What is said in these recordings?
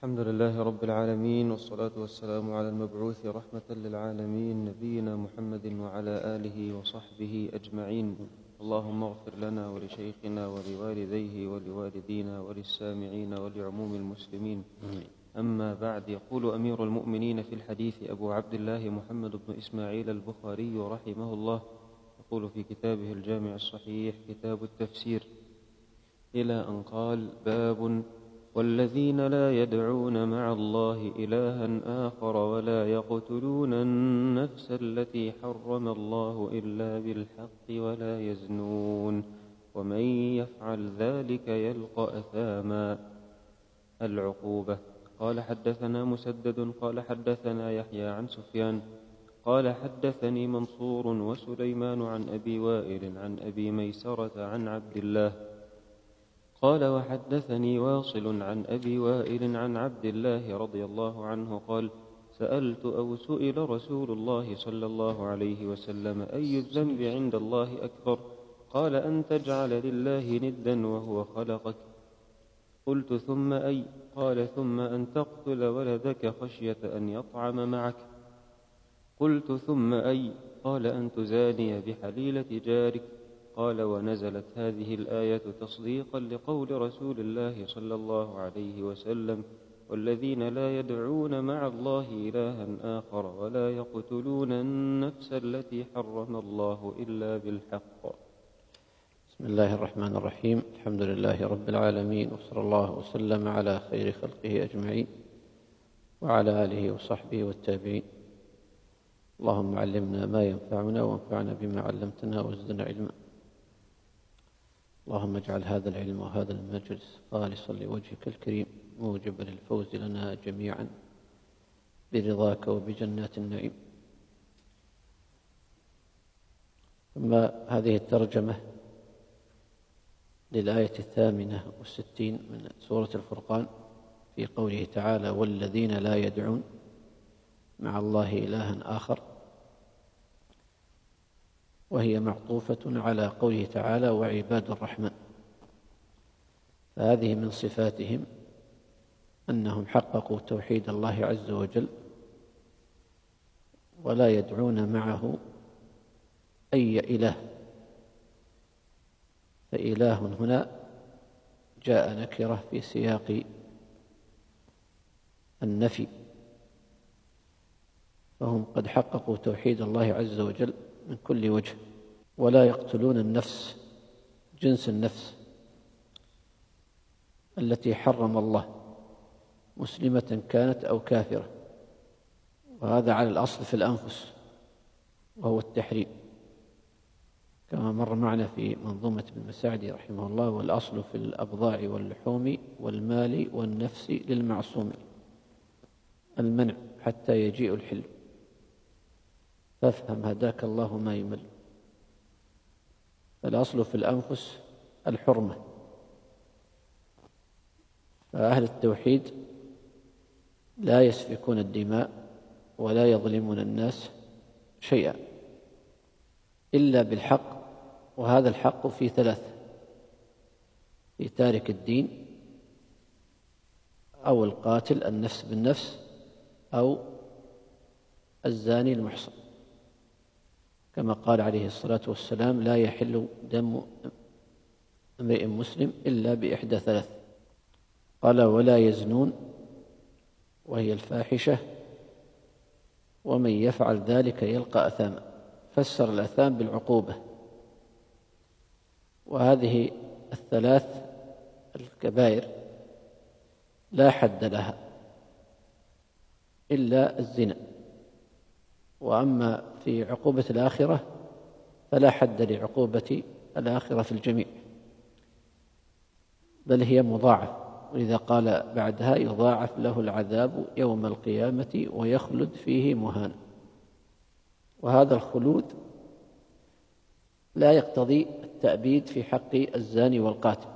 الحمد لله رب العالمين، والصلاة والسلام على المبعوث رحمة للعالمين نبينا محمد وعلى آله وصحبه أجمعين. اللهم اغفر لنا ولشيخنا ولوالديه ولوالدينا وللسامعين ولعموم المسلمين. أما بعد، يقول أمير المؤمنين في الحديث أبو عبد الله محمد بن إسماعيل البخاري رحمه الله، يقول في كتابه الجامع الصحيح كتاب التفسير إلى أن قال: باب والذين لا يدعون مع الله إلها آخر ولا يقتلون النفس التي حرم الله إلا بالحق ولا يزنون ومن يفعل ذلك يلقى أثاما. العقوبة. قال: حدثنا مسدد قال حدثنا يحيى عن سفيان قال حدثني منصور وسليمان عن أبي وائل عن أبي ميسرة عن عبد الله قال: وحدثني واصل عن أبي وائل عن عبد الله رضي الله عنه قال: سألت أو سئل رسول الله صلى الله عليه وسلم: أي الذنب عند الله أكبر؟ قال: أن تجعل لله ندا وهو خلقك. قلت: ثم أي؟ قال: ثم أن تقتل ولدك خشية أن يطعم معك. قلت: ثم أي؟ قال: أن تزاني بحليلة جارك. قال: ونزلت هذه الآية تصديقا لقول رسول الله صلى الله عليه وسلم: والذين لا يدعون مع الله إلها آخر ولا يقتلون النفس التي حرم الله إلا بالحق. بسم الله الرحمن الرحيم. الحمد لله رب العالمين، وصلى الله وسلم على خير خلقه أجمعين وعلى آله وصحبه والتابعين. اللهم علمنا ما ينفعنا وانفعنا بما علمتنا وزدنا علما. اللهم اجعل هذا العلم وهذا المجلس خالصا لوجهك الكريم موجبا للفوز لنا جميعا برضاك وبجنات النعيم. ثم هذه الترجمة للآية 68 من سورة الفرقان في قوله تعالى: والذين لا يدعون مع الله إلها آخر، وهي معطوفة على قوله تعالى: وعباد الرحمن. فهذه من صفاتهم أنهم حققوا توحيد الله عز وجل ولا يدعون معه أي إله. فإله هنا جاء نكرة في سياق النفي، فهم قد حققوا توحيد الله عز وجل من كل وجه. ولا يقتلون النفس، جنس النفس، التي حرم الله، مسلمة كانت أو كافرة، وهذا على الأصل في الأنفس وهو التحريم، كما مر معنا في منظومة ابن مساعدي رحمه الله: والأصل في الأبضاع واللحوم والمال والنفس للمعصوم المنع حتى يجيء الحل، فافهم هداك الله ما يمل. الأصل في الأنفس الحرمة، فأهل التوحيد لا يسفكون الدماء ولا يظلمون الناس شيئا إلا بالحق، وهذا الحق في ثلاث: في تارك الدين، أو القاتل النفس بالنفس، أو الزاني المحصن، كما قال عليه الصلاة والسلام: لا يحل دم امرئ مسلم إلا بإحدى ثلاث. قال: ولا يزنون، وهي الفاحشة، ومن يفعل ذلك يلقى أثاما. فسر الأثام بالعقوبة. وهذه الثلاث الكبائر لا حد لها إلا الزنا. وأما في عقوبة الآخرة فلا حد لعقوبة الآخرة في الجميع، بل هي مضاعف، ولذا قال بعدها: يضاعف له العذاب يوم القيامة ويخلد فيه مهانا. وهذا الخلود لا يقتضي التأبيد في حق الزاني والقاتل،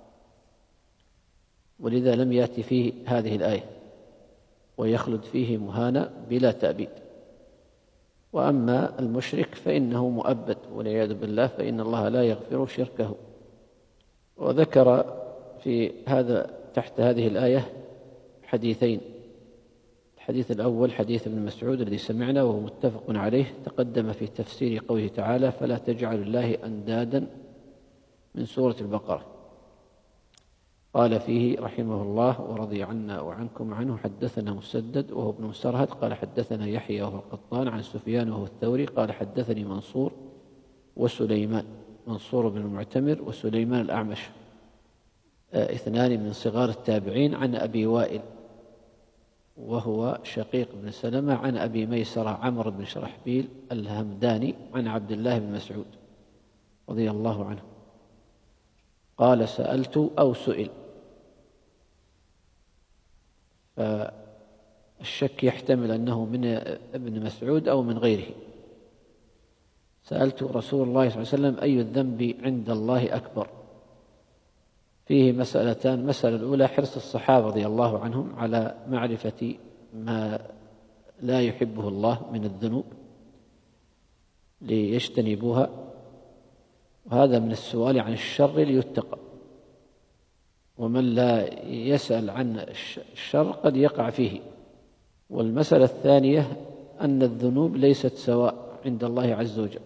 ولذا لم يأتي فيه هذه الآية: ويخلد فيه مهانا بلا تأبيد. وأما المشرك فإنه مؤبد والعياذ بالله، فإن الله لا يغفر شركه. وذكر في هذا تحت هذه الآية حديثين. الحديث الأول حديث ابن مسعود الذي سمعنا وهو متفق عليه، تقدم في تفسير قوله تعالى: فلا تجعلوا الله أندادا، من سورة البقرة. قال فيه رحمه الله ورضي عنا وعنكم عنه: حدثنا مسدد وهو ابن مسرهد قال حدثنا يحيى وهو القطان عن سفيان وهو الثوري قال حدثني منصور وسليمان، منصور بن المعتمر وسليمان الأعمش، اثنان من صغار التابعين، عن أبي وائل وهو شقيق بن سلمة عن أبي ميسرة عمرو بن شرحبيل الهمداني عن عبد الله بن مسعود رضي الله عنه قال: سألت أو سئل، فالشك يحتمل أنه من ابن مسعود أو من غيره. سألت رسول الله صلى الله عليه وسلم: أي الذنب عند الله أكبر؟ فيه مسألتان. المسألة الأولى حرص الصحابة رضي الله عنهم على معرفة ما لا يحبه الله من الذنوب ليجتنبوها، وهذا من السؤال عن الشر ليتقى، ومن لا يسأل عن الشر قد يقع فيه. والمسألة الثانية أن الذنوب ليست سواء عند الله عز وجل،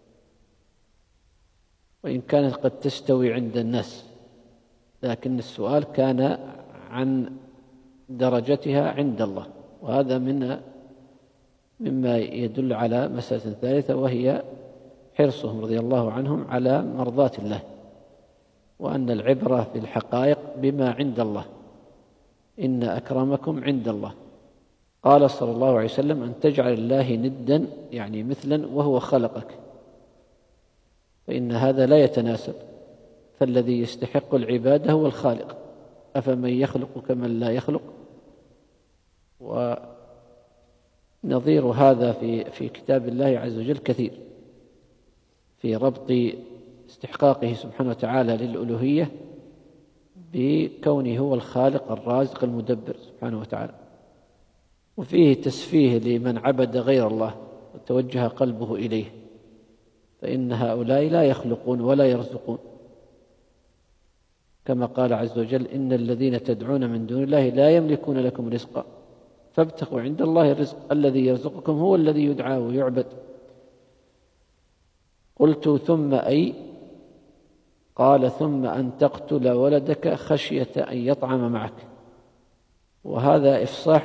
وإن كانت قد تستوي عند الناس، لكن السؤال كان عن درجتها عند الله، وهذا مما يدل على مسألة ثالثة، وهي حرصهم رضي الله عنهم على مرضاة الله، وأن العبرة في الحقائق بما عند الله، إن أكرمكم عند الله. قال صلى الله عليه وسلم: أن تجعل الله ندا، يعني مثلا، وهو خلقك، فإن هذا لا يتناسب، فالذي يستحق العبادة هو الخالق، أفمن يخلق كمن لا يخلق. ونظير هذا في كتاب الله عز وجل كثير، في ربط استحقاقه سبحانه وتعالى للألوهية بكونه هو الخالق الرازق المدبر سبحانه وتعالى، وفيه تسفيه لمن عبد غير الله وتوجه قلبه إليه، فإن هؤلاء لا يخلقون ولا يرزقون، كما قال عز وجل: إن الذين تدعون من دون الله لا يملكون لكم رزقا فابتغوا عند الله الرزق الذي يرزقكم هو الذي يدعى ويعبد. قلت: ثم أي؟ قال: ثم أن تقتل ولدك خشية أن يطعم معك. وهذا إفصاح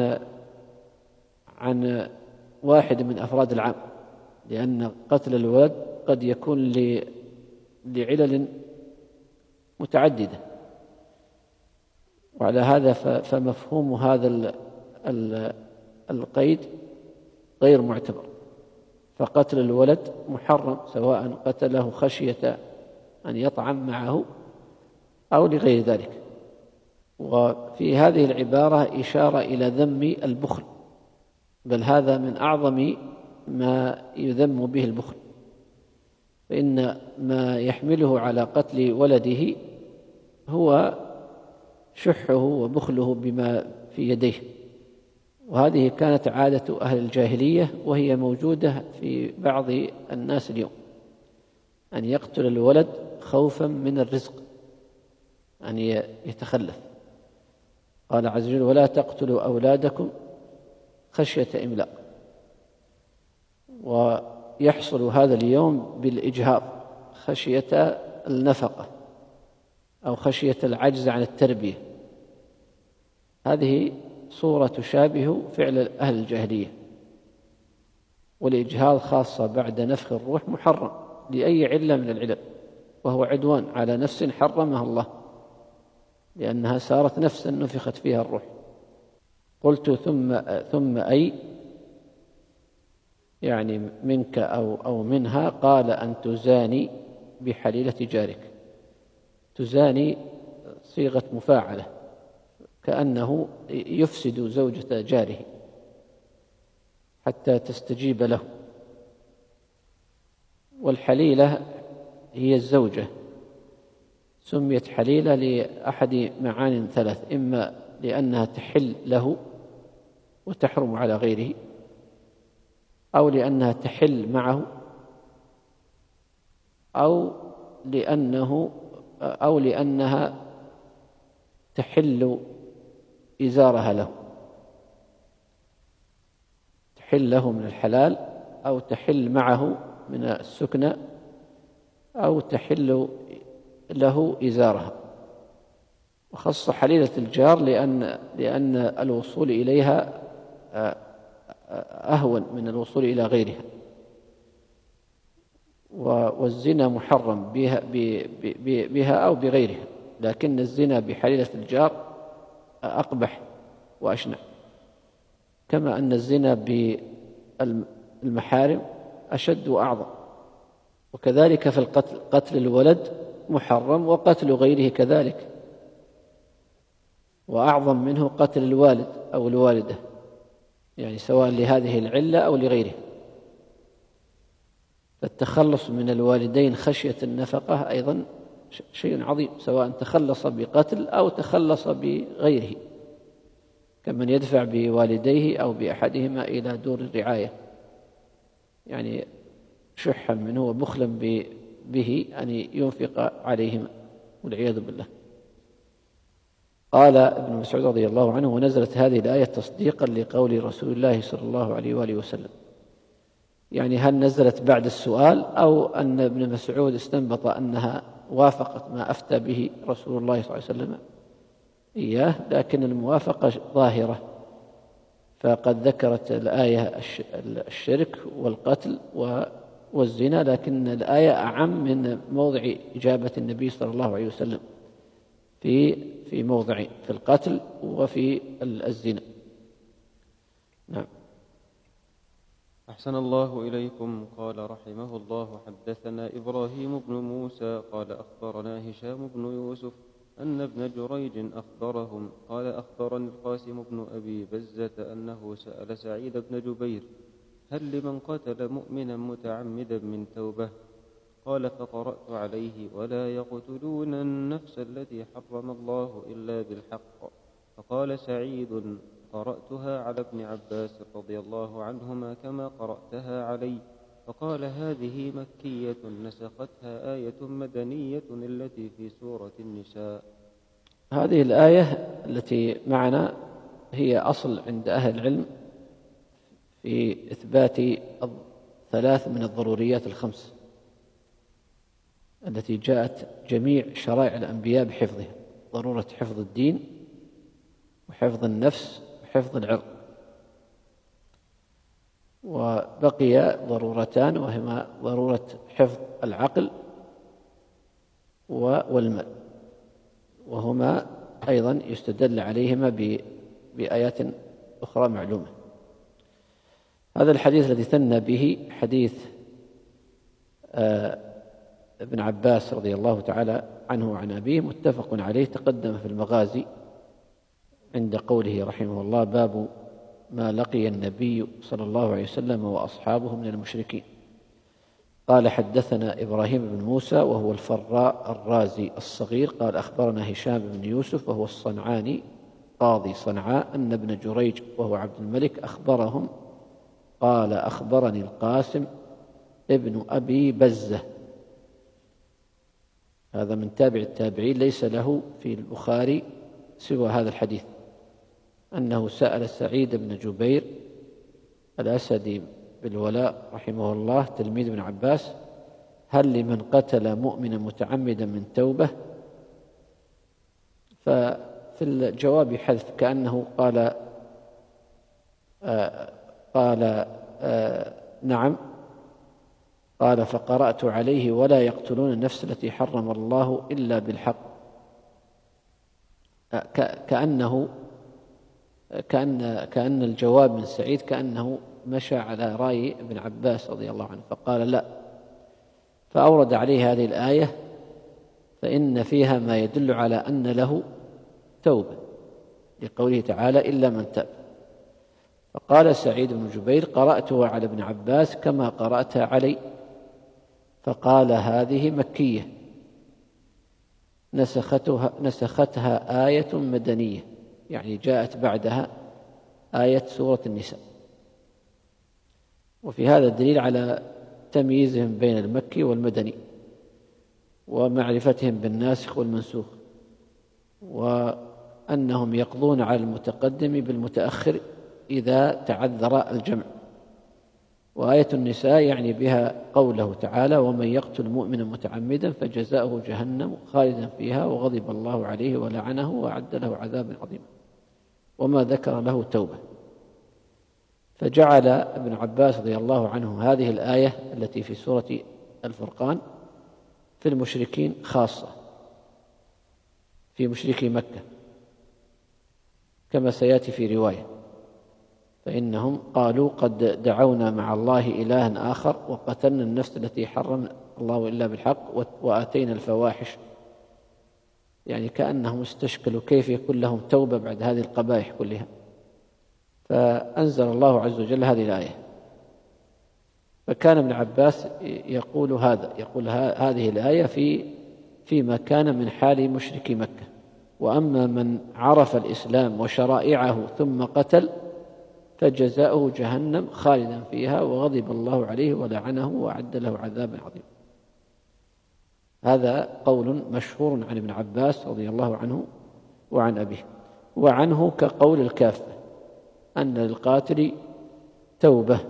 عن واحد من أفراد العام، لأن قتل الولد قد يكون لعلل متعددة، وعلى هذا فمفهوم هذا القيد غير معتبر، فقتل الولد محرم، سواء قتله خشية أن يطعم معه أو لغير ذلك. وفي هذه العبارة إشارة إلى ذم البخل، بل هذا من أعظم ما يذم به البخل، فإن ما يحمله على قتل ولده هو شحه وبخله بما في يديه، وهذه كانت عادة أهل الجاهلية، وهي موجودة في بعض الناس اليوم، أن يقتل الولد خوفا من الرزق، أن يتخلف. قال عز وجل: ولا تقتلوا أولادكم خشية إملاق. ويحصل هذا اليوم بالإجهاض خشية النفقة أو خشية العجز عن التربية. هذه صورة تشابه فعل أهل الجاهلية، والإجهاض خاصة بعد نفخ الروح محرم لأي علة من العلل، وهو عدوان على نفس حرمها الله، لأنها صارت نفسا نفخت فيها الروح. قلت: ثم أي؟ يعني منك أو منها. قال: أن تزاني بحليلة جارك. تزاني صيغة مفاعلة، كأنه يفسد زوجة جاره حتى تستجيب له. والحليلة هي الزوجة، سميت حليلة لأحد معان ثلاث: إما لأنها تحل له وتحرم على غيره، أو لأنها تحل معه، أو لأنها تحل إزارها له، تحل له من الحلال أو تحل معه من السكنى أو تحل له إزارها. وخص حليلة الجار لأن الوصول إليها أهون من الوصول إلى غيرها، والزنا محرم بها أو بغيرها، لكن الزنا بحليلة الجار أقبح وأشنع، كما أن الزنا بالمحارم أشد وأعظم. وكذلك في القتل، قتل الولد محرم وقتل غيره كذلك، وأعظم منه قتل الوالد أو الوالدة، يعني سواء لهذه العلة أو لغيرها. فالتخلص من الوالدين خشية النفقة أيضا شيء عظيم، سواء تخلص بقتل أو تخلص بغيره، كمن يدفع بوالديه أو بأحدهما إلى دور الرعاية، يعني شحا منه وبخلا به أن ينفق عليهما والعياذ بالله. قال ابن مسعود رضي الله عنه: ونزلت هذه الآية تصديقا لقول رسول الله صلى الله عليه وآله وسلم. يعني هل نزلت بعد السؤال أو أن ابن مسعود استنبط أنها وافقت ما أفتى به رسول الله صلى الله عليه وسلم إياه؟ لكن الموافقة ظاهرة، فقد ذكرت الآية الشرك والقتل والزنا، لكن الآية أعم من موضع إجابة النبي صلى الله عليه وسلم في موضعين، في القتل وفي الزنا. نعم. أحسن الله إليكم. قال رحمه الله: حدثنا إبراهيم بن موسى قال أخبرنا هشام بن يوسف أن ابن جريج أخبرهم قال: أخبرني القاسم بن أبي بزة أنه سأل سعيد بن جبير: هل لمن قتل مؤمنا متعمدا من توبة؟ قال: فقرأت عليه: ولا يقتلون النفس التي حرم الله إلا بالحق. فقال سعيد: قرأتها على ابن عباس رضي الله عنهما كما قرأتها علي. فقال: هذه مكية نسختها آية مدنية التي في سورة النساء. هذه الآية التي معنا هي أصل عند أهل العلم في إثبات ثلاث من الضروريات الخمس التي جاءت جميع شرائع الأنبياء بحفظها: ضرورة حفظ الدين وحفظ النفس وحفظ العرض. وبقي ضرورتان، وهما ضرورة حفظ العقل والمال، وهما أيضا يستدل عليهما بآيات أخرى معلومة. هذا الحديث الذي ثنى به حديث ابن عباس رضي الله تعالى عنه وعن أبيه، متفق عليه، تقدم في المغازي عند قوله رحمه الله: باب ما لقي النبي صلى الله عليه وسلم وأصحابه من المشركين. قال: حدثنا إبراهيم بن موسى وهو الفراء الرازي الصغير قال: أخبرنا هشام بن يوسف وهو الصنعاني قاضي صنعاء أن ابن جريج وهو عبد الملك أخبرهم قال: أخبرني القاسم ابن أبي بزة، هذا من تابع التابعين، ليس له في البخاري سوى هذا الحديث، أنه سأل سعيد بن جبير الأسدي بالولاء رحمه الله تلميذ ابن عباس: هل لمن قتل مؤمنا متعمدا من توبة؟ ففي الجواب حذف، كأنه قال نعم. قال: فقرأت عليه: ولا يقتلون النفس التي حرم الله إلا بالحق. كأن الجواب من سعيد كأنه مشى على رأي ابن عباس رضي الله عنه، فقال: لا. فأورد عليه هذه الآية، فإن فيها ما يدل على أن له توبة، لقوله تعالى: إلا من تاب. فقال سعيد بن جبير: قرأتها على ابن عباس كما قرأتها علي. فقال: هذه مكية نسختها آية مدنية، يعني جاءت بعدها آية سورة النساء. وفي هذا الدليل على تمييزهم بين المكي والمدني ومعرفتهم بالناسخ والمنسوخ، أنهم يقضون على المتقدم بالمتأخر إذا تعذر الجمع. وآية النساء يعني بها قوله تعالى: ومن يقتل مؤمنا متعمدا فجزاؤه جهنم خالدا فيها وغضب الله عليه ولعنه وأعد له عذابا عظيما، وما ذكر له توبة. فجعل ابن عباس رضي الله عنه هذه الآية التي في سورة الفرقان في المشركين خاصة، في مشركي مكة، كما سيأتي في رواية، فإنهم قالوا: قد دعونا مع الله إلها آخر وقتلنا النفس التي حرم الله إلا بالحق وآتينا الفواحش. يعني كأنهم استشكلوا كيف يكون لهم توبة بعد هذه القبائح كلها، فأنزل الله عز وجل هذه الآية. فكان ابن عباس يقول هذه الآية فيما كان من حال مشركي مكة. وأما من عرف الإسلام وشرائعه ثم قتل فجزاؤه جهنم خالدا فيها وغضب الله عليه ولعنه وأعد له عذابا عظيما. هذا قول مشهور عن ابن عباس رضي الله عنه وعن أبيه. وعنه كقول الكافة أن للقاتل توبة،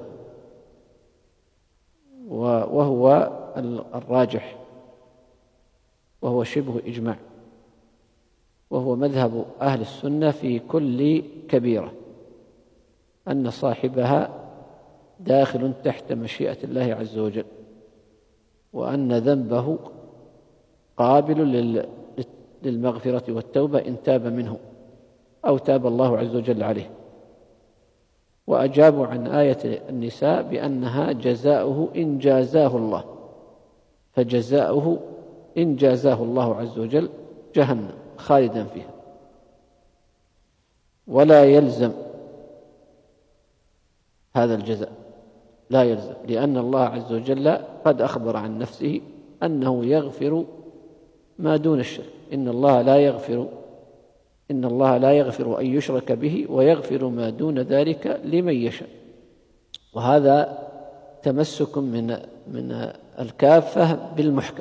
وهو الراجح، وهو شبه إجماع، وهو مذهب أهل السنة في كل كبيرة، أن صاحبها داخل تحت مشيئة الله عز وجل، وأن ذنبه قابل للمغفرة والتوبة إن تاب منه أو تاب الله عز وجل عليه. وأجابوا عن آية النساء بأنها جزاؤه إن جازاه الله، فجزاؤه إن جازاه الله عز وجل جهنم خالدا فيها. ولا يلزم هذا الجزاء، لا يلزم، لأن الله عز وجل قد أخبر عن نفسه أنه يغفر ما دون الشرك. إن الله لا يغفر أن يشرك به ويغفر ما دون ذلك لمن يشاء. وهذا تمسك من الكافة بالمحكم،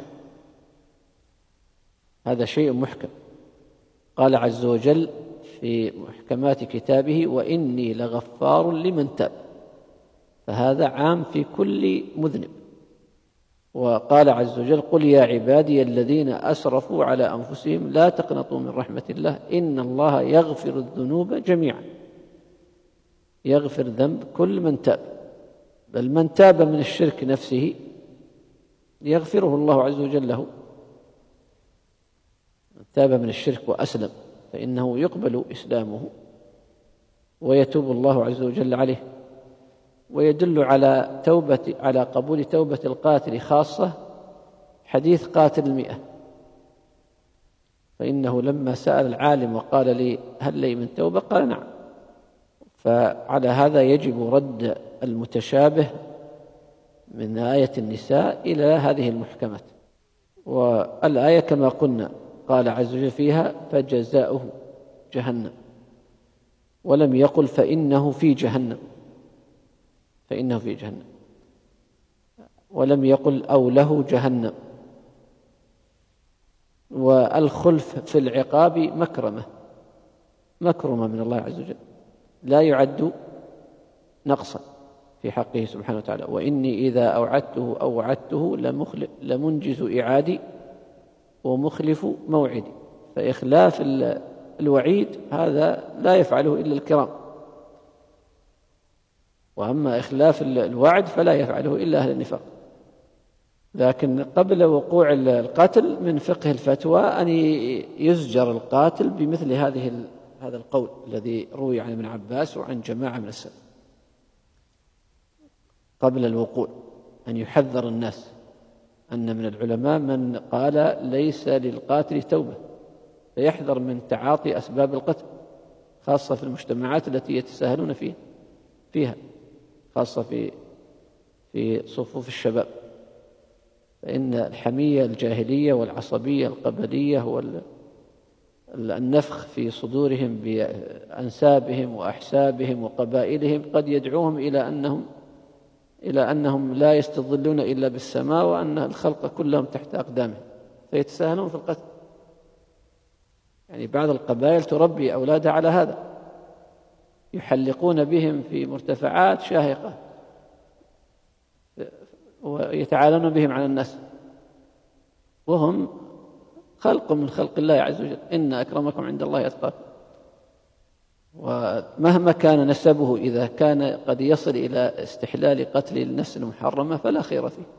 هذا شيء محكم. قال عز وجل في محكمات كتابه: وإني لغفار لمن تاب، فهذا عام في كل مذنب. وقال عز وجل: قل يا عبادي الذين أسرفوا على أنفسهم لا تقنطوا من رحمة الله إن الله يغفر الذنوب جميعا. يغفر ذنب كل من تاب، بل من تاب من الشرك نفسه يغفره الله عز وجل له. من تاب من الشرك وأسلم فإنه يقبل إسلامه ويتوب الله عز وجل عليه. ويدل على قبول توبة القاتل خاصة حديث قاتل 100، فإنه لما سأل العالم وقال لي: هل لي من توبة؟ قال: نعم. فعلى هذا يجب رد المتشابه من آية النساء إلى هذه المحكمات. والآية كما قلنا قال عز وجل فيها: فجزاؤه جهنم، ولم يقل فإنه في جهنم، ولم يقل أو له جهنم. والخلف في العقاب مكرمة من الله عز وجل، لا يعد نقصا في حقه سبحانه وتعالى. وإني إذا أوعدته أو وعدته لمنجز إعادي ومخلف موعدي. فإخلاف الوعيد هذا لا يفعله إلا الكرام، وأما إخلاف الوعد فلا يفعله إلا أهل النفاق. لكن قبل وقوع القتل من فقه الفتوى أن يزجر القاتل بمثل هذا القول الذي روي عن ابن عباس وعن جماعة من السلف قبل الوقوع، أن يحذر الناس أن من العلماء من قال ليس للقاتل توبة، فيحذر من تعاطي أسباب القتل، خاصة في المجتمعات التي يتساهلون فيها، خاصة في صفوف الشباب. فإن الحمية الجاهلية والعصبية القبلية والنفخ في صدورهم بأنسابهم وأحسابهم وقبائلهم قد يدعوهم إلى أنهم لا يستظلون إلا بالسماء، وأن الخلق كلهم تحت أقدامهم، فيتساهلون في القتل. يعني بعض القبائل تربي أولادها على هذا، يحلقون بهم في مرتفعات شاهقة ويتعالون بهم على الناس، وهم خلق من خلق الله عز وجل، إن أكرمكم عند الله أتقاكم. ومهما كان نسبه إذا كان قد يصل إلى استحلال قتل النفس المحرمة فلا خير فيه.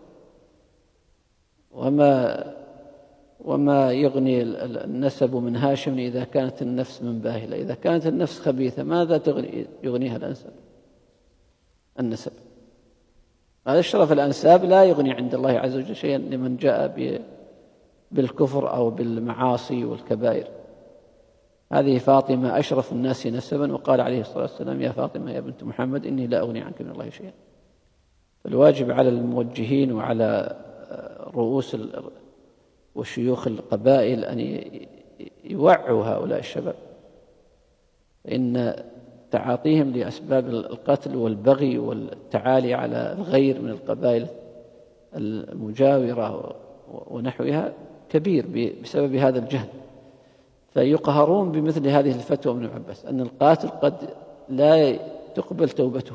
وما يغني النسب من هاشم إذا كانت النفس من باهلة، إذا كانت النفس خبيثة ماذا يغنيها النسب؟ هذا الشرف الأنساب لا يغني عند الله عز وجل شيئا لمن جاء بالكفر أو بالمعاصي والكبائر. هذه فاطمة أشرف الناس نسبا، وقال عليه الصلاة والسلام: يا فاطمة يا بنت محمد إني لا أغني عنك من الله شيئا. فالواجب على الموجهين وعلى رؤوس وشيوخ القبائل أن يوعوا هؤلاء الشباب، فإن تعاطيهم لأسباب القتل والبغي والتعالي على الغير من القبائل المجاورة ونحوها كبير بسبب هذا الجهل، فيقهرون بمثل هذه الفتوى من ابن عباس أن القاتل قد لا تقبل توبته،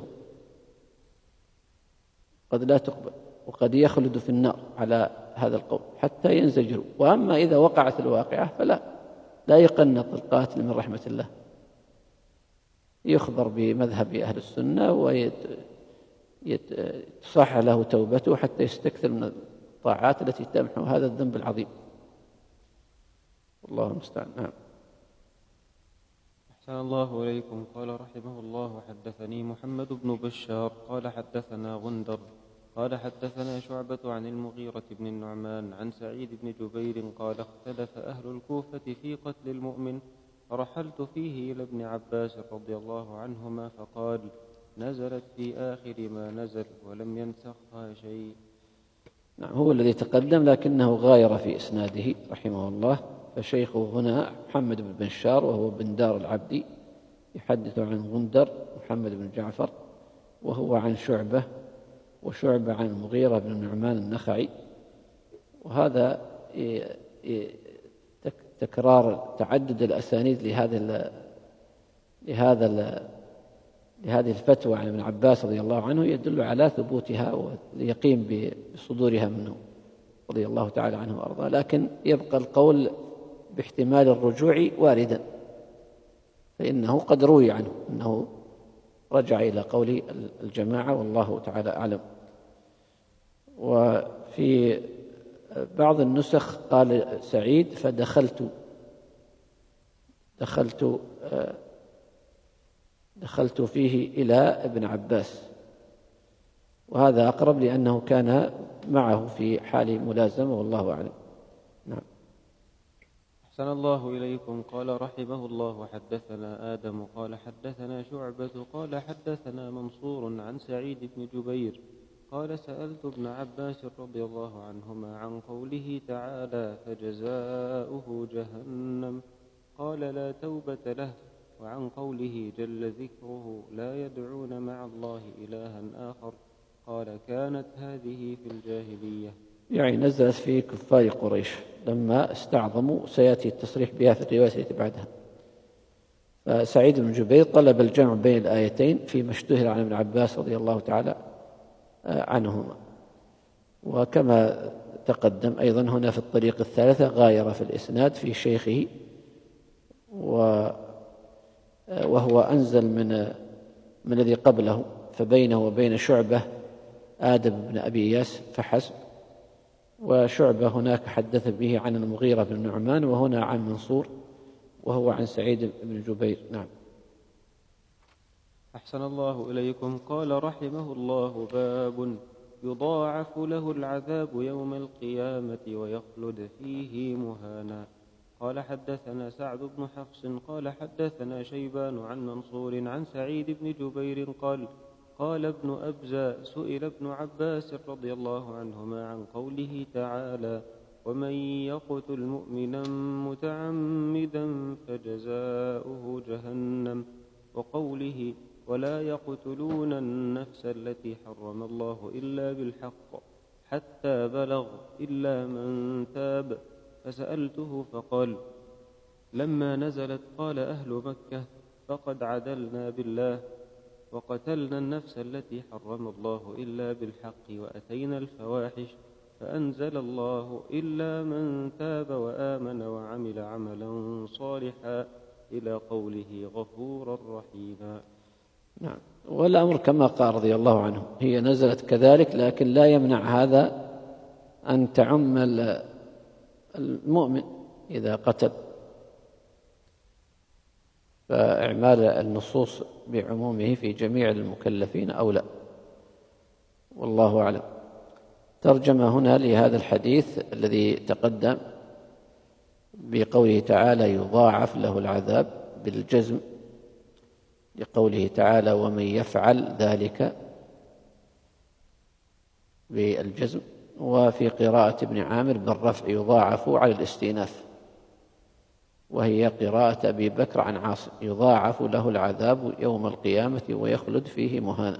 قد لا تقبل، وقد يخلد في النار على هذا القول حتى ينزجروا. وأما إذا وقعت الواقعة لا يقنط القاتل من رحمة الله، يخبر بمذهب أهل السنة ويتصح له توبته حتى يستكثر من الطاعات التي تمحو هذا الذنب العظيم. الله المستعان. نعم. أحسن الله إليكم. قال رحمه الله: حدثني محمد بن بشار قال حدثنا غندر قال حدثنا شعبة عن المغيرة بن النعمان عن سعيد بن جبير قال: اختلف أهل الكوفة في قتل المؤمن، فرحلت فيه إلى ابن عباس رضي الله عنهما فقال: نزلت في آخر ما نزل ولم ينسخها شيء. نعم، هو الذي تقدم لكنه غاير في إسناده رحمه الله. فشيخه هنا محمد بن بشار وهو بن دار العبدي، يحدث عن غندر محمد بن جعفر وهو عن شعبة، وشعبة عن المغيرة بن النعمان النخعي. وهذا تكرار تعدد الأسانيد لهذه الفتوى عن ابن عباس رضي الله عنه يدل على ثبوتها واليقين بصدورها منه رضي الله تعالى عنه وأرضاه، لكن يبقى القول باحتمال الرجوع واردا، فإنه قد روي عنه أنه رجع إلى قول الجماعة والله تعالى أعلم. وفي بعض النسخ قال سعيد فدخلت فيه إلى ابن عباس، وهذا أقرب لأنه كان معه في حال ملازمة والله أعلم. نعم. أحسن الله إليكم. قال رحمه الله: حدثنا آدم قال حدثنا شعبة قال حدثنا منصور عن سعيد بن جبير قال: سألت ابن عباس رضي الله عنهما عن قوله تعالى: فجزاؤه جهنم، قال: لا توبة له، وعن قوله جل ذكره: لا يدعون مع الله إلها آخر، قال: كانت هذه في الجاهلية. يعني نزلت في كفار قريش لما استعظموا، سيأتي التصريح بها في الرواية التي بعدها. فسعيد بن جبير طلب الجمع بين الآيتين فيما اشتهر عن ابن عباس رضي الله تعالى عنهما. وكما تقدم أيضا هنا في الطريق الثالثة غاير في الإسناد في شيخه، وهو أنزل من الذي قبله، فبينه وبين شعبة آدم بن أبي إياس فحسب، وشعبة هناك حدث به عن المغيرة بن النعمان، وهنا عن منصور وهو عن سعيد بن جبير. نعم. أحسن الله إليكم. قال رحمه الله: باب يضاعف له العذاب يوم القيامة ويخلد فيه مهانا. قال حدثنا سعد بن حفص قال حدثنا شيبان عن منصور عن سعيد بن جبير قال ابن أبزة: سئل ابن عباس رضي الله عنهما عن قوله تعالى: ومن يقتل مؤمنا متعمدا فجزاؤه جهنم، وقوله: ولا يقتلون النفس التي حرم الله إلا بالحق حتى بلغ إلا من تاب. فسألته فقال: لما نزلت قال أهل مكة فقد عدلنا بالله وقتلنا النفس التي حرم الله إلا بالحق وأتينا الفواحش فأنزل الله إلا من تاب وآمن وعمل عملا صالحا إلى قوله غفورا رحيما. نعم. والأمر كما قال رضي الله عنه، هي نزلت كذلك، لكن لا يمنع هذا أن تعم المؤمن إذا قتل، فإعمال النصوص بعمومه في جميع المكلفين أولى، والله أعلم. ترجم هنا لهذا الحديث الذي تقدم بقوله تعالى يضاعف له العذاب بالجزم، لقوله تعالى ومن يفعل ذلك بالجزم، وفي قراءة ابن عامر بالرفع يضاعف على الاستئناف، وهي قراءة أبي بكر عن عاصم يضاعف له العذاب يوم القيامة ويخلد فيه مهانا.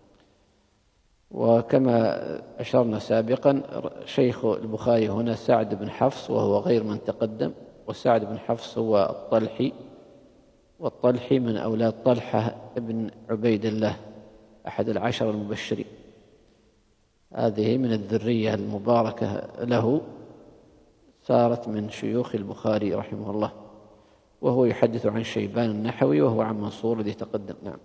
وكما أشرنا سابقا شيخ البخاري هنا سعد بن حفص وهو غير من تقدم، وسعد بن حفص هو الطلحي، والطلحي من أولاد طلحة بن عبيد الله أحد العشر المبشرين، هذه من الذرية المباركة له، صارت من شيوخ البخاري رحمه الله، وهو يحدث عن شيبان النحوي وهو عن منصور الذي تقدم. نعم.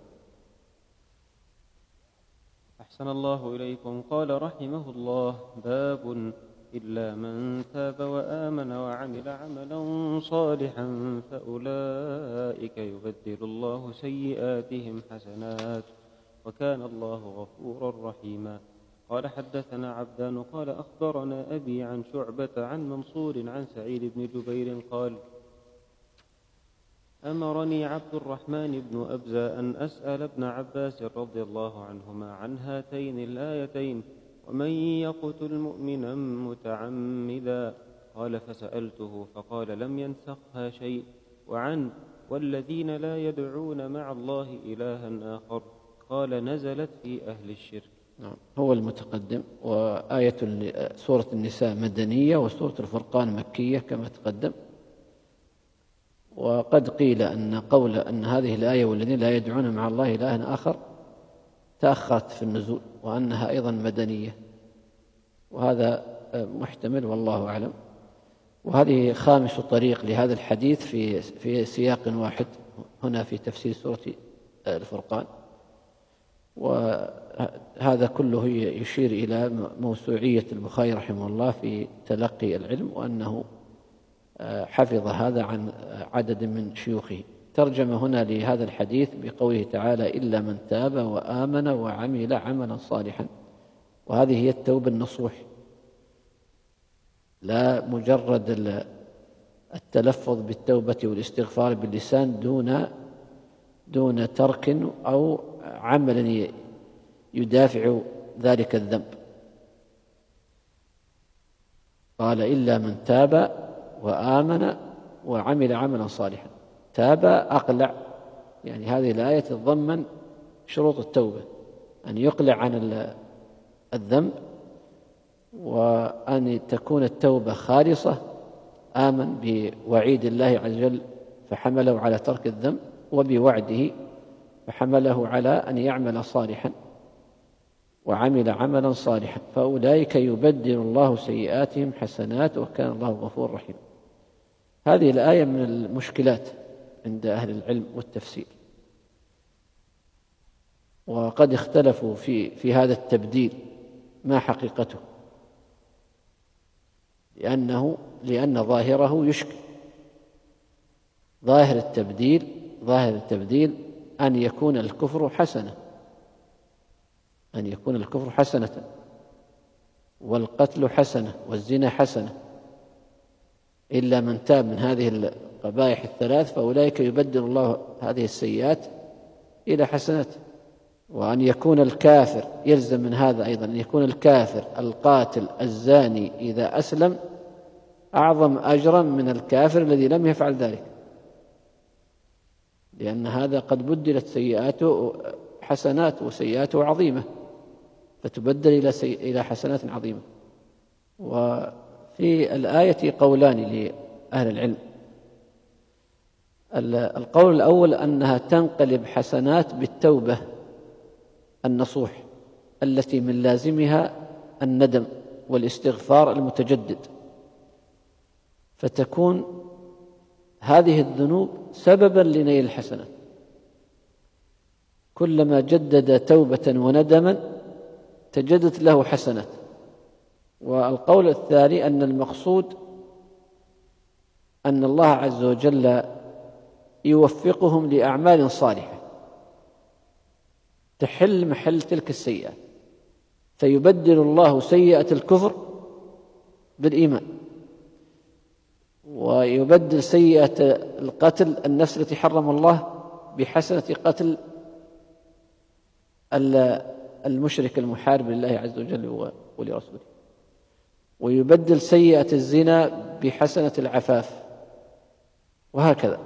أحسن الله إليكم. قال رحمه الله باب إلا من تاب وآمن وعمل عملا صالحا فأولئك يبدل الله سيئاتهم حسنات وكان الله غفورا رحيما. قال حدثنا عبدان قال أخبرنا أبي عن شعبة عن منصور عن سعيد بن جبير قال أمرني عبد الرحمن بن أبزة أن أسأل ابن عباس رضي الله عنهما عن هاتين الآيتين ومن يقتل مؤمنا متعمدا، قال فسألته فقال لم ينسخها شيء، وعن والذين لا يدعون مع الله إلها آخر قال نزلت في أهل الشرك. نعم. هو المتقدم. وآية سورة النساء مدنية وسورة الفرقان مكية كما تقدم. وقد قيل أن قول أن هذه الآية والذين لا يدعون مع الله إلها آخر تأخرت في النزول، وأنها أيضا مدنية، وهذا محتمل والله أعلم. وهذه خامس طريق لهذا الحديث في سياق واحد هنا في تفسير سورة الفرقان، وهذا كله يشير إلى موسوعية البخاري رحمه الله في تلقي العلم، وأنه حفظ هذا عن عدد من شيوخه. ترجم هنا لهذا الحديث بقوله تعالى إلا من تاب وآمن وعمل عملا صالحا، وهذه هي التوبة النصوح، لا مجرد التلفظ بالتوبة والاستغفار باللسان دون ترك أو عمل يدافع ذلك الذنب. قال إلا من تاب وآمن وعمل عملا صالحا. تاب أقلع، يعني هذه الآية تتضمن شروط التوبة، أن يقلع عن الذنب، وأن تكون التوبة خالصة، آمن بوعيد الله عز وجل فحمله على ترك الذنب، وبوعده فحمله على أن يعمل صالحا، وعمل عملا صالحا فأولئك يبدل الله سيئاتهم حسنات وكان الله غفور رحيم. هذه الآية من المشكلات عند أهل العلم والتفسير، وقد اختلفوا في هذا التبديل ما حقيقته، لأن ظاهره يشكل. ظاهر التبديل أن يكون الكفر حسنة، والقتل حسنة، والزنا حسنة، إلا من تاب من هذه القبائح الثلاث فأولئك يبدل الله هذه السيئات إلى حسنات. وأن يكون الكافر، يلزم من هذا أيضا أن يكون الكافر القاتل الزاني إذا أسلم أعظم أجرا من الكافر الذي لم يفعل ذلك، لأن هذا قد بدلت سيئاته حسنات وسيئاته عظيمة، فتبدل إلى حسنات عظيمة. وفي الآية قولان لأهل العلم، القول الأول أنها تنقلب حسنات بالتوبة النصوح التي من لازمها الندم والاستغفار المتجدد، فتكون هذه الذنوب سببا لنيل الحسنات. كلما جدد توبة وندما تجدت له حسنات. والقول الثاني أن المقصود أن الله عز وجل يوفقهم لأعمال صالحة تحل محل تلك السيئة، فيبدل الله سيئة الكفر بالإيمان، ويبدل سيئة القتل النفس التي حرم الله بحسنة قتل المشرك المحارب لله عز وجل ولرسوله، ويبدل سيئة الزنا بحسنة العفاف، وهكذا.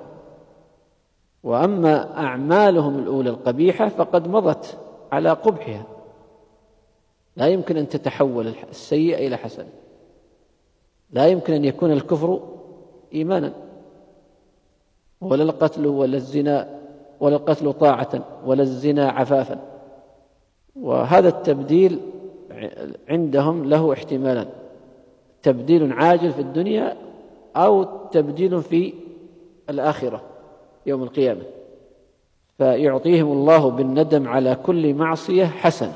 وأما أعمالهم الأولى القبيحة فقد مضت على قبحها، لا يمكن أن تتحول السيئة إلى حسنة، لا يمكن أن يكون الكفر إيمانا، ولا القتل ولا الزنا، ولا القتل طاعة ولا الزنا عفافا. وهذا التبديل عندهم له احتمالان: تبديل عاجل في الدنيا أو تبديل في الآخرة يوم القيامة، فيعطيهم الله بالندم على كل معصية حسنة،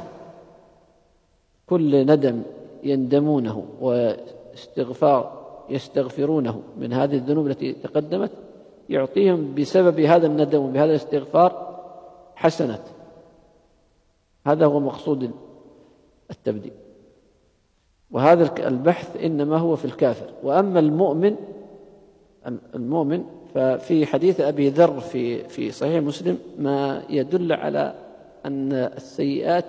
كل ندم يندمونه واستغفار يستغفرونه من هذه الذنوب التي تقدمت يعطيهم بسبب هذا الندم وبهذا الاستغفار حسنات. هذا هو مقصود التبديل. وهذا البحث إنما هو في الكافر. وأما المؤمن ففي حديث أبي ذر في صحيح مسلم ما يدل على أن السيئات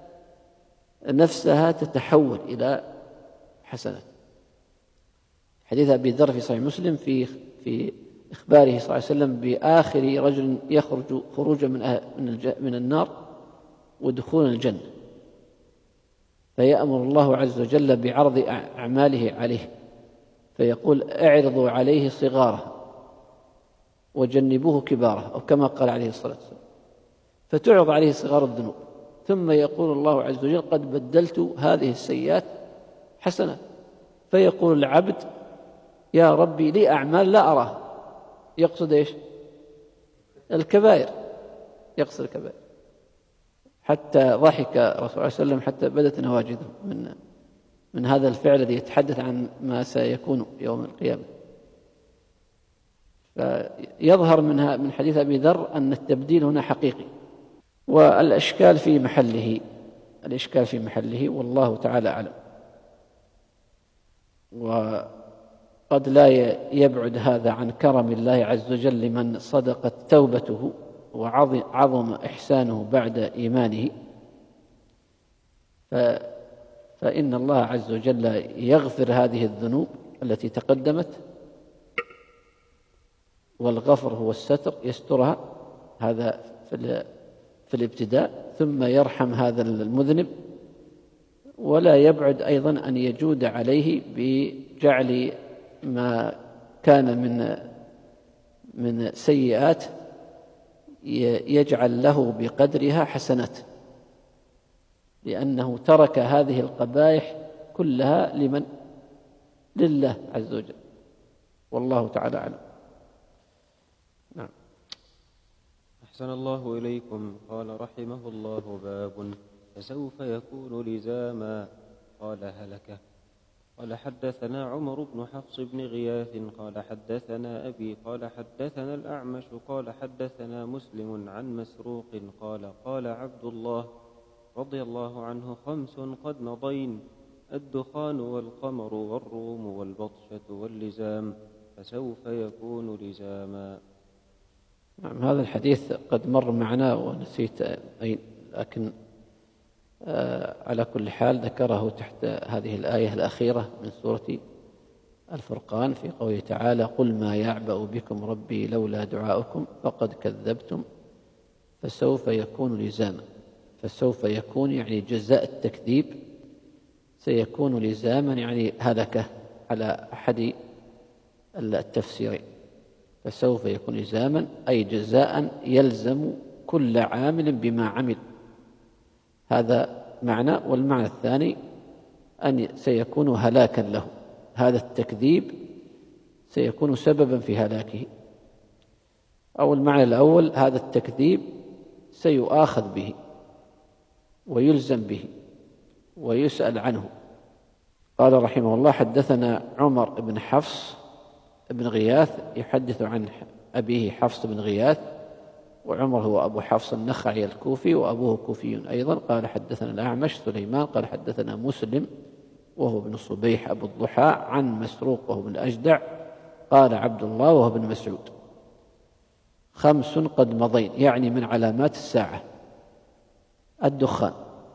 نفسها تتحول إلى حسنات. حديث أبي ذر في صحيح مسلم في إخباره صلى الله عليه وسلم بآخر رجل يخرج خروجا من النار ودخول الجنة، فيأمر الله عز وجل بعرض أعماله عليه، فيقول: اعرضوا عليه صغاره وجنبوه كباره، أو كما قال عليه الصلاة والسلام، فتعرض عليه صغار الذنوب، ثم يقول الله عز وجل: قد بدلت هذه السيئات حسنة، فيقول العبد: يا ربي لي أعمال لا أراها. يقصد إيش؟ الكبائر، يقصد الكبائر. حتى ضحك الرسول صلى الله عليه وسلم حتى بدت نواجذه من هذا الفعل الذي يتحدث عن ما سيكون يوم القيامة. فيظهر من حديث أبي ذر أن التبديل هنا حقيقي، والإشكال في محله والله تعالى أعلم. وقد لا يبعد هذا عن كرم الله عز وجل لمن صدقت توبته وعظم إحسانه بعد إيمانه، فإن الله عز وجل يغفر هذه الذنوب التي تقدمت، والغفر هو الستر، يسترها هذا في الابتداء، ثم يرحم هذا المذنب، ولا يبعد أيضا أن يجود عليه بجعل ما كان من سيئات يجعل له بقدرها حسنات، لأنه ترك هذه القبائح كلها لله عز وجل، والله تعالى أعلم. نعم. أحسن الله إليكم. قال رحمه الله: باب فسوف يكون لزاما. قال: هلك. قال: حدثنا عمر بن حفص بن غياث قال: حدثنا أبي قال: حدثنا الأعمش قال: حدثنا مسلم عن مسروق قال: قال عبد الله رضي الله عنه: 5 قد مضين: الدخان والقمر والروم والبطشة واللزام، فسوف يكون لزاما. نعم. هذا الحديث قد مر معنا ونسيت أين، لكن على كل حال ذكره تحت هذه الآية الأخيرة من سورة الفرقان في قوله تعالى: قل ما يعبأ بكم ربي لولا دعاؤكم فقد كذبتم فسوف يكون لزاما. فسوف يكون يعني جزاء التكذيب، سيكون لزاما يعني هلكة على أحد التفسيرين. فسوف يكون لزاما أي جزاء يلزم كل عامل بما عمل. هذا معنى. والمعنى الثاني أن سيكون هلاكا له، هذا التكذيب سيكون سببا في هلاكه. أو المعنى الأول، هذا التكذيب سيؤاخذ به ويلزم به ويسأل عنه. قال رحمه الله: حدثنا عمر بن حفص بن غياث، يحدث عن أبيه حفص بن غياث، وعمر هو أبو حفص النخعي الكوفي وأبوه كوفي أيضا. قال حدثنا الأعمش سليمان قال حدثنا مسلم وهو ابن الصبيح أبو الضحى عن مسروق وهو ابن الأجدع قال عبد الله وهو ابن مسعود: 5 قد مضين، يعني من علامات الساعة الدخان.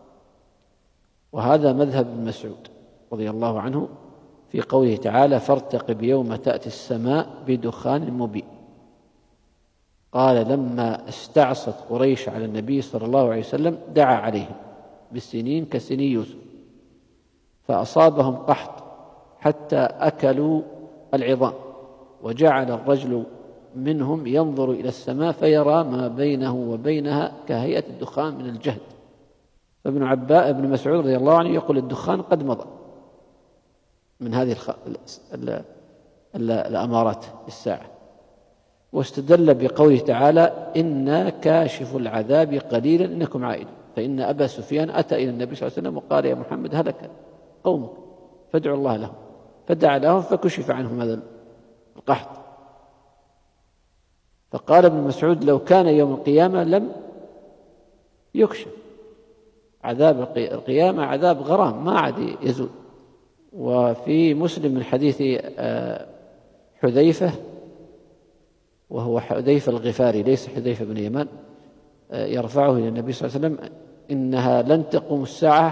وهذا مذهب ابن مسعود رضي الله عنه في قوله تعالى: فارتقب يوم تأتي السماء بدخان مبين. قال: لما استعصت قريش على النبي صلى الله عليه وسلم دعا عليهم بالسنين كسني يوسف، فأصابهم قحط حتى أكلوا العظام، وجعل الرجل منهم ينظر إلى السماء فيرى ما بينه وبينها كهيئة الدخان من الجهد. ابن مسعود رضي الله عنه يقول: الدخان قد مضى من هذه الأمارات الساعة. واستدل بقوله تعالى: إنا كاشف العذاب قليلا إنكم عائدون. فإن أبا سفيان أتى إلى النبي صلى الله عليه وسلم وقال: يا محمد هلك قومك فادعوا الله لهم، فدعا لهم فكشف عنهم هذا القحط. فقال ابن مسعود: لو كان يوم القيامة لم يكشف. عذاب القيامة عذاب غرام ما عاد يزول. وفي مسلم من حديث حذيفة، وهو حذيفة الغفاري ليس حذيفة بن يمان، يرفعه إلى النبي صلى الله عليه وسلم: إنها لن تقوم الساعة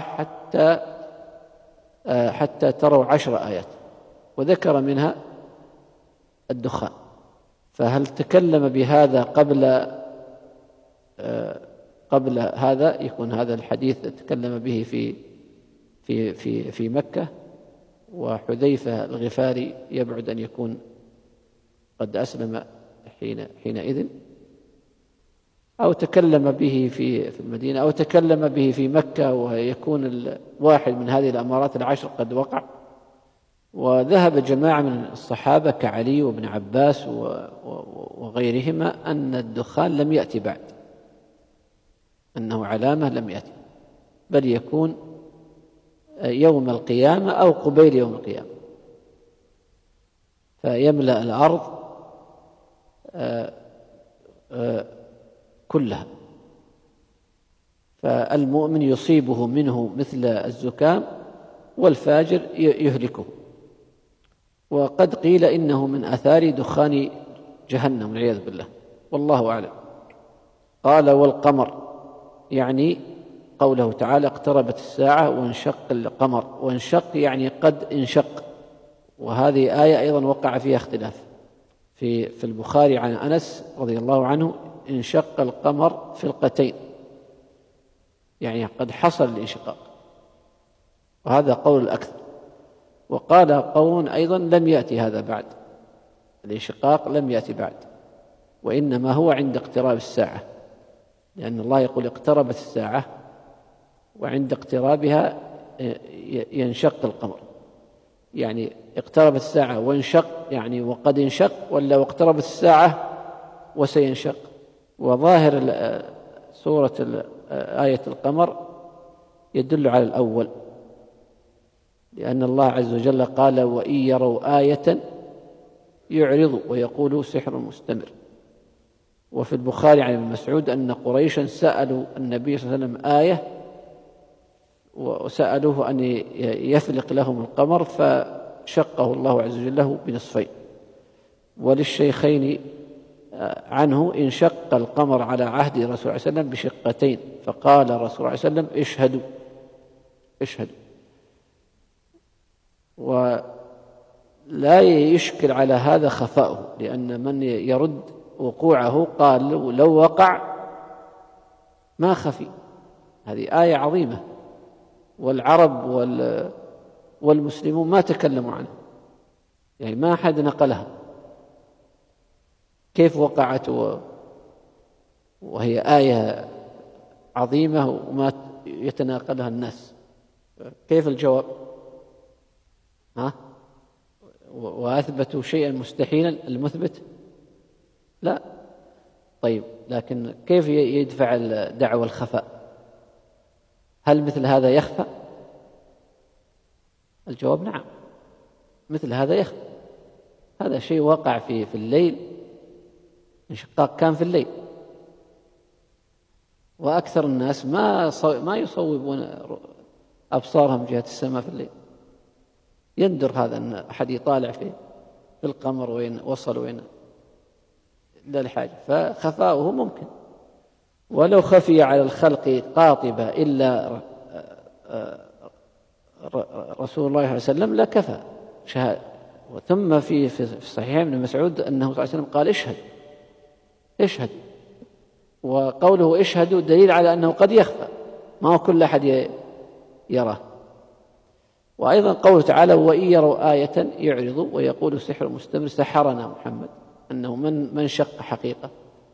حتى تروا 10 آيات، وذكر منها الدخان. فهل تكلم بهذا قبل هذا؟ يكون هذا الحديث تكلم به في مكة، وحذيفة الغفاري يبعد أن يكون قد أسلم حينئذ، أو تكلم به في المدينة، أو تكلم به في مكة ويكون واحد من هذه الأمارات 10 قد وقع. وذهب جماعة من الصحابة كعلي وابن عباس وغيرهما أن الدخان لم يأتي بعد، أنه علامة لم يأتي، بل يكون يوم القيامة أو قبيل يوم القيامة، فيملأ الأرض كلها. فالمؤمن يصيبه منه مثل الزكام، والفاجر يهلكه. وقد قيل إنه من آثار دخان جهنم والعياذ بالله، والله أعلم. قال: والقمر، يعني قوله تعالى: اقتربت الساعة وانشق القمر. وانشق يعني قد انشق. وهذه آية أيضا وقع فيها اختلاف في البخاري عن أنس رضي الله عنه: انشق القمر فرقتين، يعني قد حصل الانشقاق، وهذا قول الأكثر. وقال قول أيضا: لم يأتي هذا بعد، الانشقاق لم يأتي بعد، وإنما هو عند اقتراب الساعة، لأن الله يقول: اقتربت الساعة، وعند اقترابها ينشق القمر. يعني اقتربت الساعة وانشق، يعني وقد انشق، ولا واقتربت الساعة وسينشق. وظاهر سورة آية القمر يدل على الأول، لأن الله عز وجل قال: وإن يروا آية يعرضوا ويقولوا سحر مستمر. وفي البخاري عن ابن مسعود أن قريشا سألوا النبي صلى الله عليه وسلم آية، وسألوه أن يفلق لهم القمر، فشقه الله عز وجل له بنصفين. وللشيخين عنه: انشق القمر على عهد رسول الله صلى الله عليه وسلم بشقتين، فقال رسول الله صلى الله عليه وسلم: اشهدوا. ولا يشكل على هذا خفاؤه، لأن من يرد وقوعه قال لو وقع ما خفي. هذه آية عظيمة، والعرب والمسلمون ما تكلموا عنها، يعني ما أحد نقلها. كيف وقعت وهي آية عظيمة وما يتناقلها الناس؟ كيف الجواب؟ وأثبتوا شيئا مستحيلا المثبت؟ لا. طيب، لكن كيف يدفع الدعوى الخفاء؟ هل مثل هذا يخفى؟ الجواب نعم، مثل هذا يخفى. هذا شيء وقع في الليل، انشقاق كان في الليل، وأكثر الناس ما يصوبون أبصارهم جهة السماء في الليل. يندر هذا أن أحد يطالع في القمر وين وصل وين لا الحاجة، فخفاؤه ممكن. ولو خفي على الخلق قاطبة إلا رسول الله صلى الله عليه وسلم لكفى شهادة. وثم في الصحيحين ابن مسعود أنه صلى الله عليه وسلم قال اشهد. وقوله اشهدوا دليل على أنه قد يخفى، ما هو كل أحد يراه. وأيضا قوله تعالى وإن يروا آية يعرضوا ويقول سحر مستمر سحرنا محمد، أنه من شق حقيقة،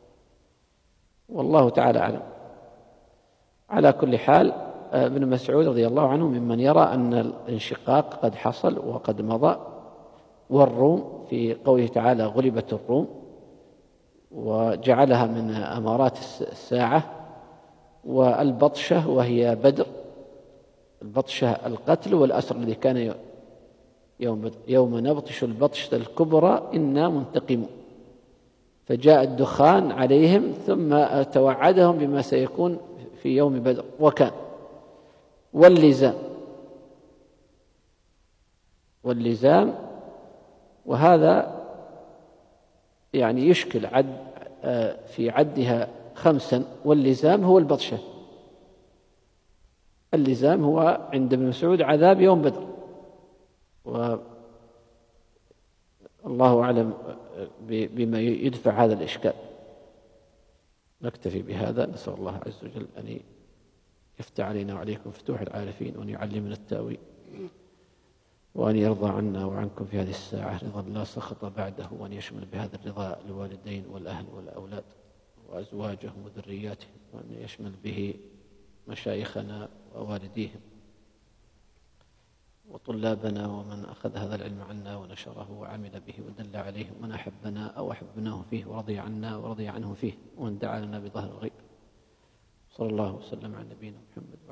والله تعالى أعلم. على كل حال ابن مسعود رضي الله عنه ممن يرى أن الانشقاق قد حصل وقد مضى. والروم في قوله تعالى غلبت الروم، وجعلها من أمارات الساعة. والبطشة وهي بدر، البطشة القتل والأسر الذي كان يوم نبطش البطشة الكبرى إنا منتقمون، فجاء الدخان عليهم ثم توعدهم بما سيكون في يوم بدر وكان. واللزام وهذا يعني يشكل في عدها 5. واللزام هو البطشة. اللزام هو عند ابن مسعود عذاب يوم بدر، والله أعلم بما يدفع هذا الإشكال. نكتفي بهذا، نسأل الله عز وجل أن يفتح علينا وعليكم فتوح العارفين، وأن يعلمنا التأويل، وأن يرضى عنا وعنكم في هذه الساعة رضا لا سخط بعده، وأن يشمل بهذا الرضا الوالدين والأهل والأولاد وأزواجهم وذرياتهم، وأن يشمل به مشايخنا ووالديهم وطلابنا ومن أخذ هذا العلم عنا ونشره وعمل به ودل عليه، ومن أحبنا أو أحبناه فيه ورضي عنا ورضي عنه فيه، ومن دعا لنا بظهر الغيب. صلى الله وسلم على نبينا محمد.